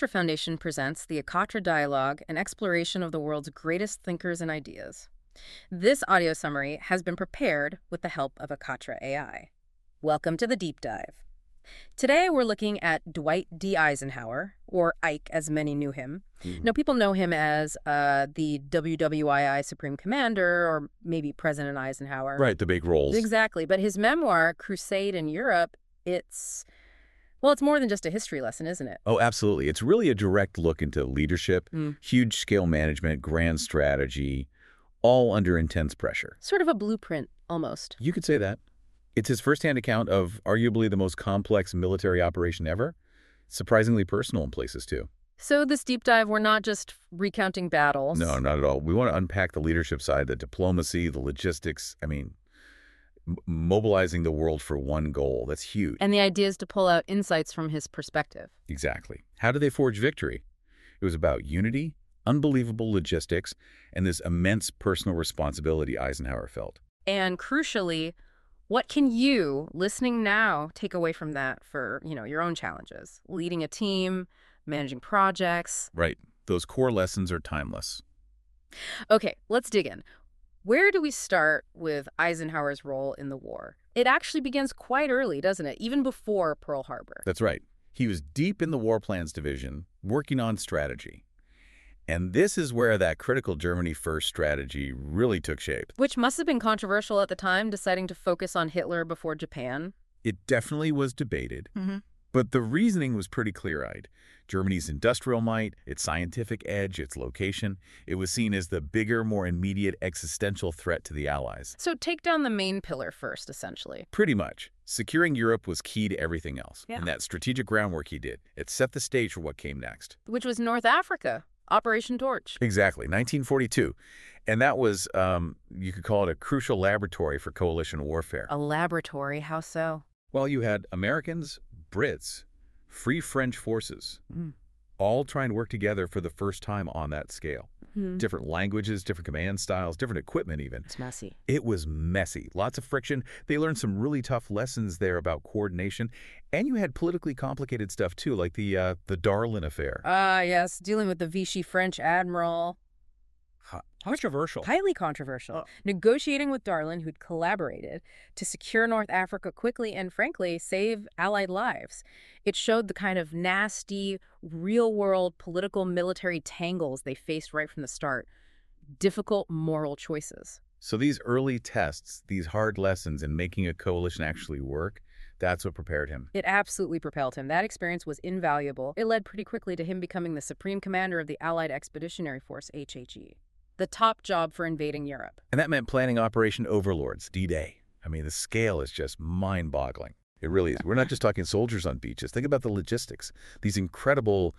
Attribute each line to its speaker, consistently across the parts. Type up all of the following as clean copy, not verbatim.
Speaker 1: Akatra Foundation presents the Akatra Dialogue, an exploration of the world's greatest thinkers and ideas. This audio summary has been prepared with the help of Akatra AI. Welcome to the deep dive. Today we're looking at Dwight D. Eisenhower, or Ike as many knew him. Now, people know him as the WWII Supreme Commander, or maybe President Eisenhower.
Speaker 2: Right, the big roles.
Speaker 1: Exactly. But his memoir, Crusade in Europe, well, it's more than just a history lesson, isn't it?
Speaker 2: Oh, absolutely. It's really a direct look into leadership, huge-scale management, grand strategy, all under intense pressure.
Speaker 1: Sort of a blueprint, almost.
Speaker 2: You could say that. It's his firsthand account of arguably the most complex military operation ever. Surprisingly personal in places, too.
Speaker 1: So this deep dive, we're not just recounting battles.
Speaker 2: No, not at all. We want to unpack the leadership side, the diplomacy, the logistics. I mean, mobilizing the world for one goal. That's huge.
Speaker 1: And the idea is to pull out insights from his perspective.
Speaker 2: Exactly. How did they forge victory? It was about unity, unbelievable logistics, and this immense personal responsibility Eisenhower felt.
Speaker 1: And crucially, what can you, listening now, take away from that for, your own challenges? Leading a team, managing projects.
Speaker 2: Right. Those core lessons are timeless.
Speaker 1: Okay, let's dig in. Where do we start with Eisenhower's role in the war? It actually begins quite early, doesn't it? Even before Pearl Harbor.
Speaker 2: That's right. He was deep in the War Plans Division, working on strategy. And this is where that critical Germany First strategy really took shape.
Speaker 1: Which must have been controversial at the time, deciding to focus on Hitler before Japan.
Speaker 2: It definitely was debated. But the reasoning was pretty clear-eyed. Germany's industrial might, its scientific edge, its location, it was seen as the bigger, more immediate existential threat to the Allies.
Speaker 1: So take down the main pillar first, essentially.
Speaker 2: Pretty much. Securing Europe was key to everything else.
Speaker 1: Yeah.
Speaker 2: And that strategic groundwork he did, it set the stage for what came next.
Speaker 1: Which was North Africa, Operation Torch.
Speaker 2: Exactly, 1942. And that was, you could call it a crucial laboratory for coalition warfare.
Speaker 1: A laboratory, how so?
Speaker 2: Well, you had Americans, Brits, Free French forces, all trying to work together for the first time on that scale. Different languages, different command styles, different equipment even.
Speaker 1: It's messy.
Speaker 2: It was messy. Lots of friction. They learned some really tough lessons there about coordination. And you had politically complicated stuff, too, like the Darlan affair.
Speaker 1: Yes, dealing with the Vichy French admiral.
Speaker 3: Controversial.
Speaker 1: Highly controversial. Negotiating with Darlan, who'd collaborated to secure North Africa quickly and, frankly, save Allied lives. It showed the kind of nasty, real-world political military tangles they faced right from the start. Difficult moral choices.
Speaker 2: So these early tests, these hard lessons in making a coalition actually work, that's what prepared him.
Speaker 1: It absolutely propelled him. That experience was invaluable. It led pretty quickly to him becoming the Supreme Commander of the Allied Expeditionary Force, HHE. The top job for invading Europe.
Speaker 2: And that meant planning Operation Overlords, D-Day. I mean, the scale is just mind-boggling. It really is. We're not just talking soldiers on beaches. Think about the logistics. These incredible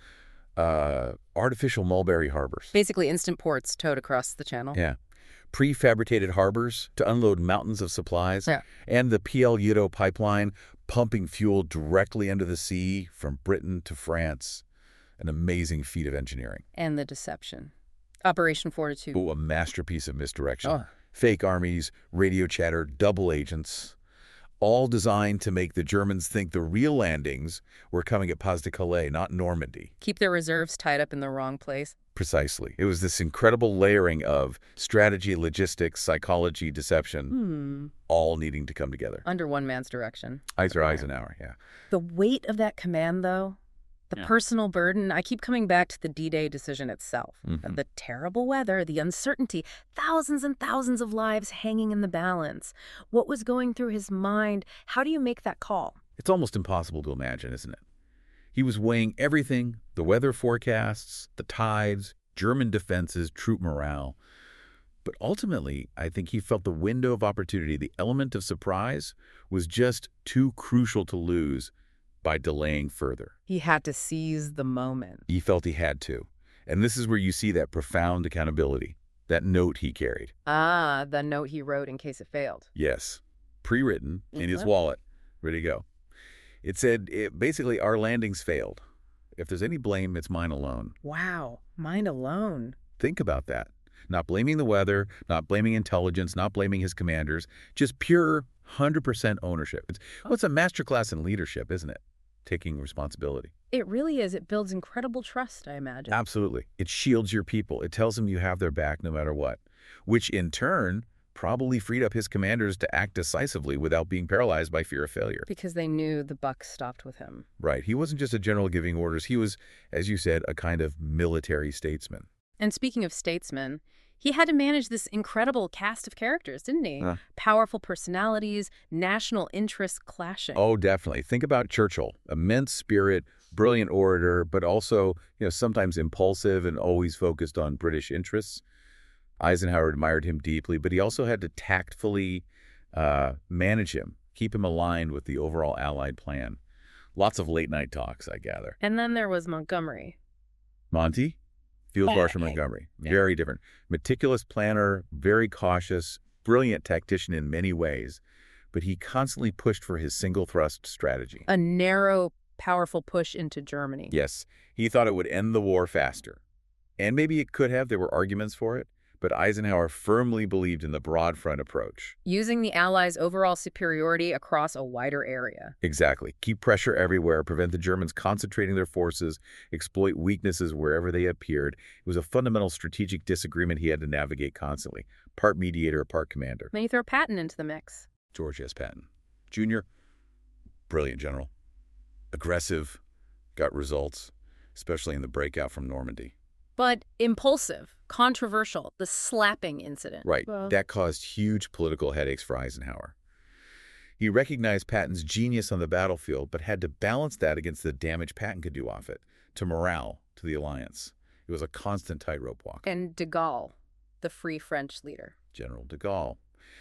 Speaker 2: artificial mulberry harbors.
Speaker 1: Basically instant ports towed across the channel.
Speaker 2: Yeah. Prefabricated harbors to unload mountains of supplies.
Speaker 1: Yeah.
Speaker 2: And the PL Udo pipeline pumping fuel directly into the sea from Britain to France. An amazing feat of engineering.
Speaker 1: And the deception. Operation Fortitude.
Speaker 2: Oh, a masterpiece of misdirection.
Speaker 1: Oh.
Speaker 2: Fake armies, radio chatter, double agents, all designed to make the Germans think the real landings were coming at Pas-de-Calais, not Normandy.
Speaker 1: Keep their reserves tied up in the wrong place.
Speaker 2: Precisely. It was this incredible layering of strategy, logistics, psychology, deception, all needing to come together.
Speaker 1: Under one man's direction.
Speaker 2: Eisenhower, yeah.
Speaker 1: The weight of that command, though, the personal burden, I keep coming back to the D-Day decision itself. The terrible weather, the uncertainty, thousands and thousands of lives hanging in the balance. What was going through his mind? How do you make that call?
Speaker 2: It's almost impossible to imagine, isn't it? He was weighing everything, the weather forecasts, the tides, German defenses, troop morale. But ultimately, I think he felt the window of opportunity, the element of surprise, was just too crucial to lose by delaying further.
Speaker 1: He had to seize the moment.
Speaker 2: He felt he had to. And this is where you see that profound accountability, that note he carried.
Speaker 1: Ah, the note he wrote in case it failed.
Speaker 2: Yes, pre-written in his wallet, ready to go. It said, basically, our landings failed. If there's any blame, it's mine alone.
Speaker 1: Wow, mine alone.
Speaker 2: Think about that. Not blaming the weather, not blaming intelligence, not blaming his commanders, just pure 100% ownership. It's a masterclass in leadership, isn't it? Taking responsibility.
Speaker 1: It really is. It builds incredible trust, I imagine.
Speaker 2: Absolutely. It shields your people. It tells them you have their back no matter what, which in turn probably freed up his commanders to act decisively without being paralyzed by fear of failure.
Speaker 1: Because they knew the buck stopped with him.
Speaker 2: Right. He wasn't just a general giving orders. He was, as you said, a kind of military statesman.
Speaker 1: And speaking of statesmen, he had to manage this incredible cast of characters, didn't he?
Speaker 2: Huh.
Speaker 1: Powerful personalities, national interests clashing.
Speaker 2: Oh, definitely. Think about Churchill. Immense spirit, brilliant orator, but also, sometimes impulsive and always focused on British interests. Eisenhower admired him deeply, but he also had to tactfully manage him, keep him aligned with the overall Allied plan. Lots of late-night talks, I gather.
Speaker 1: And then there was Montgomery.
Speaker 2: Monty? Field Marshal Montgomery. Very different. Meticulous planner, very cautious, brilliant tactician in many ways, but he constantly pushed for his single-thrust strategy.
Speaker 1: A narrow, powerful push into Germany.
Speaker 2: Yes, he thought it would end the war faster. And maybe it could have. There were arguments for it. But Eisenhower firmly believed in the broad front approach.
Speaker 1: Using the Allies' overall superiority across a wider area.
Speaker 2: Exactly. Keep pressure everywhere, prevent the Germans concentrating their forces, exploit weaknesses wherever they appeared. It was a fundamental strategic disagreement he had to navigate constantly. Part mediator, part commander.
Speaker 1: Then you throw Patton into the mix.
Speaker 2: George S. Patton. Jr., brilliant general. Aggressive, got results, especially in the breakout from Normandy.
Speaker 1: But impulsive, controversial, the slapping incident.
Speaker 2: Right.
Speaker 1: Well,
Speaker 2: That caused huge political headaches for Eisenhower. He recognized Patton's genius on the battlefield, but had to balance that against the damage Patton could do off it, to morale, to the alliance. It was a constant tightrope walk.
Speaker 1: and de Gaulle, the Free French leader.
Speaker 2: General de Gaulle.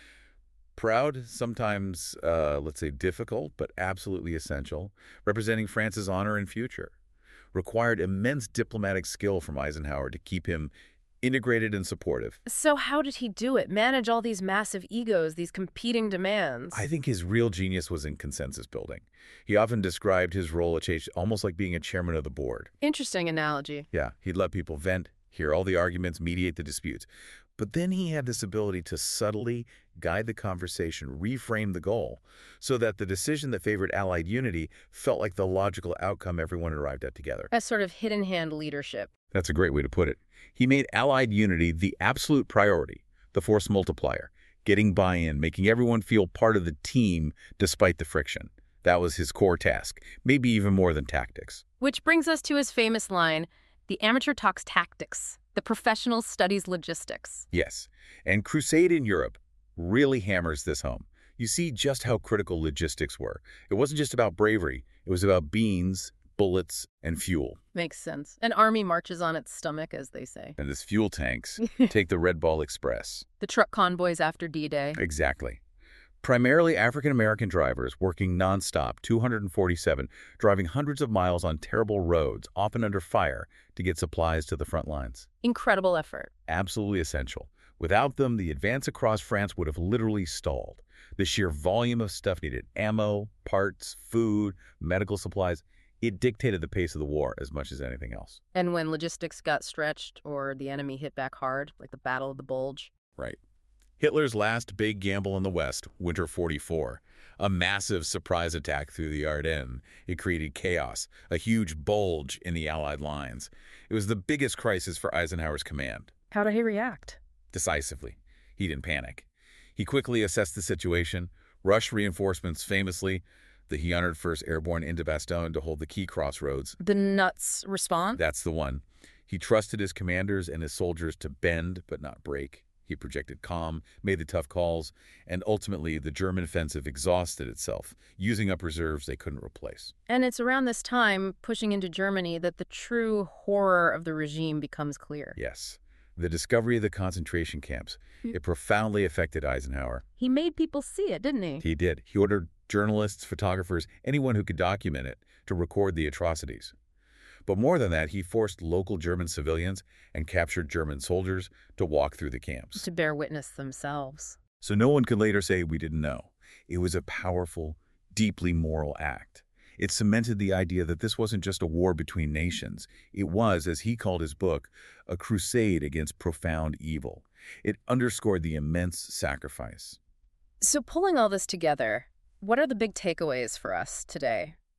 Speaker 2: Proud, sometimes, let's say difficult, but absolutely essential, representing France's honor and future. Required immense diplomatic skill from Eisenhower to keep him integrated and supportive.
Speaker 1: So how did he do it? Manage all these massive egos, these competing demands?
Speaker 2: I think his real genius was in consensus building. He often described his role at Chase almost like being a chairman of the board.
Speaker 1: Interesting analogy.
Speaker 2: Yeah, he'd let people vent, hear all the arguments, mediate the disputes. But then he had this ability to subtly guide the conversation, reframe the goal, so that the decision that favored Allied unity felt like the logical outcome everyone arrived at together.
Speaker 1: A sort of hidden hand leadership.
Speaker 2: That's a great way to put it. He made Allied unity the absolute priority, the force multiplier, getting buy-in, making everyone feel part of the team despite the friction. That was his core task, maybe even more than tactics.
Speaker 1: Which brings us to his famous line, "The amateur talks tactics, the professional studies logistics."
Speaker 2: Yes, and Crusade in Europe really hammers this home. You see just how critical logistics were. It wasn't just about bravery. It was about beans, bullets, and fuel.
Speaker 1: Makes sense. An army marches on its stomach, as they say.
Speaker 2: And these fuel tanks take the Red Ball Express.
Speaker 1: The truck convoys after D-Day.
Speaker 2: Exactly. Primarily African-American drivers working nonstop, 247, driving hundreds of miles on terrible roads, often under fire, to get supplies to the front lines.
Speaker 1: Incredible effort.
Speaker 2: Absolutely essential. Without them, the advance across France would have literally stalled. The sheer volume of stuff needed, ammo, parts, food, medical supplies, it dictated the pace of the war as much as anything else.
Speaker 1: And when logistics got stretched or the enemy hit back hard, like the Battle of the Bulge.
Speaker 2: Right. Hitler's last big gamble in the West, Winter 44, a massive surprise attack through the Ardennes. It created chaos, a huge bulge in the Allied lines. It was the biggest crisis for Eisenhower's command.
Speaker 1: How did he react?
Speaker 2: Decisively. He didn't panic. He quickly assessed the situation, rushed reinforcements famously. He honored 1st Airborne into Bastogne to hold the key crossroads.
Speaker 1: The nuts response?
Speaker 2: That's the one. He trusted his commanders and his soldiers to bend but not break. He projected calm, made the tough calls, and ultimately the German offensive exhausted itself, using up reserves they couldn't replace.
Speaker 1: And it's around this time, pushing into Germany, that the true horror of the regime becomes clear.
Speaker 2: Yes. The discovery of the concentration camps, it profoundly affected Eisenhower.
Speaker 1: He made people see it, didn't he?
Speaker 2: He did. He ordered journalists, photographers, anyone who could document it, to record the atrocities. But more than that, he forced local German civilians and captured German soldiers to walk through the camps.
Speaker 1: To bear witness themselves.
Speaker 2: So no one could later say we didn't know. It was a powerful, deeply moral act. It cemented the idea that this wasn't just a war between nations. It was, as he called his book, a crusade against profound evil. It underscored the immense sacrifice.
Speaker 1: So pulling all this together, what are the big takeaways for us today?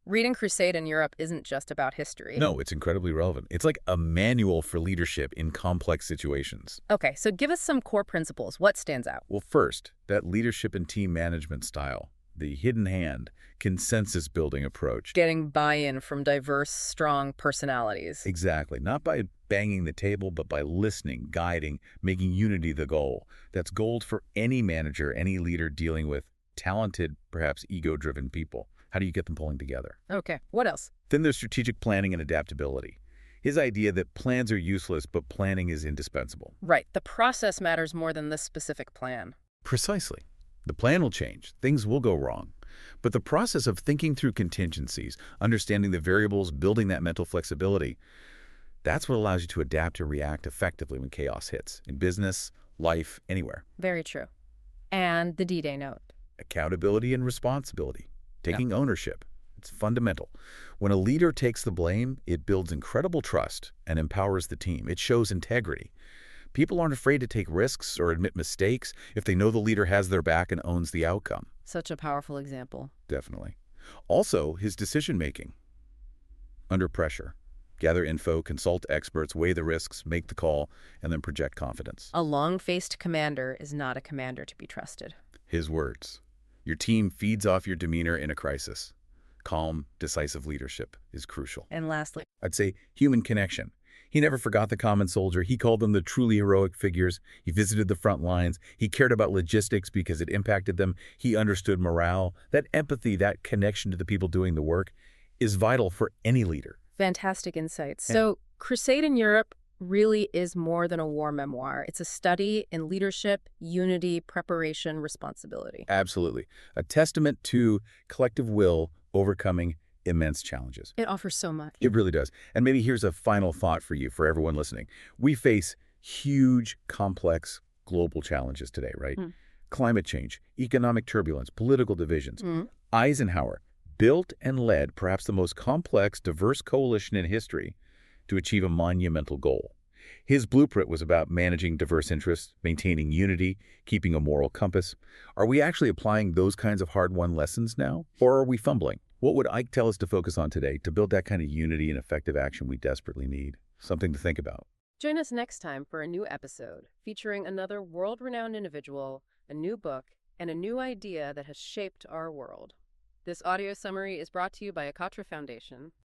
Speaker 1: Reading Crusade in Europe isn't just about history.
Speaker 2: No, it's incredibly relevant. It's like a manual for leadership in complex situations.
Speaker 1: Okay, so give us some core principles. What stands out?
Speaker 2: Well, first, that leadership and team management style, the hidden hand, consensus-building approach.
Speaker 1: Getting buy-in from diverse, strong personalities.
Speaker 2: Exactly. Not by banging the table, but by listening, guiding, making unity the goal. That's gold for any manager, any leader dealing with talented, perhaps ego-driven people. How do you get them pulling together?
Speaker 1: Okay, what else?
Speaker 2: Then there's strategic planning and adaptability. His idea that plans are useless, but planning is indispensable.
Speaker 1: Right, the process matters more than the specific plan.
Speaker 2: Precisely. The plan will change. Things will go wrong. But the process of thinking through contingencies, understanding the variables, building that mental flexibility, that's what allows you to adapt and react effectively when chaos hits, in business, life, anywhere.
Speaker 1: Very true. And the D-Day note.
Speaker 2: Accountability and responsibility, taking ownership. It's fundamental. When a leader takes the blame, it builds incredible trust and empowers the team. It shows integrity. People aren't afraid to take risks or admit mistakes if they know the leader has their back and owns the outcome.
Speaker 1: Such a powerful example.
Speaker 2: Definitely. Also, his decision-making. Under pressure. Gather info, consult experts, weigh the risks, make the call, and then project confidence.
Speaker 1: A long-faced commander is not a commander to be trusted.
Speaker 2: His words. Your team feeds off your demeanor in a crisis. Calm, decisive leadership is crucial.
Speaker 1: And lastly,
Speaker 2: I'd say human connection. He never forgot the common soldier. He called them the truly heroic figures. He visited the front lines. He cared about logistics because it impacted them. He understood morale. That empathy, that connection to the people doing the work is vital for any leader.
Speaker 1: fantastic insights. So Crusade in Europe really is more than a war memoir. It's a study in leadership, unity, preparation, responsibility.
Speaker 2: Absolutely. A testament to collective will overcoming immense challenges.
Speaker 1: It offers so much.
Speaker 2: It really does. And maybe here's a final thought for you, for everyone listening. We face huge, complex global challenges today, right? Climate change, economic turbulence, political divisions. Eisenhower built and led perhaps the most complex, diverse coalition in history to achieve a monumental goal. His blueprint was about managing diverse interests, maintaining unity, keeping a moral compass. Are we actually applying those kinds of hard-won lessons now? Or are we fumbling? What would Ike tell us to focus on today to build that kind of unity and effective action we desperately need? Something to think about.
Speaker 1: Join us next time for a new episode featuring another world-renowned individual, a new book, and a new idea that has shaped our world. This audio summary is brought to you by Akatra Foundation.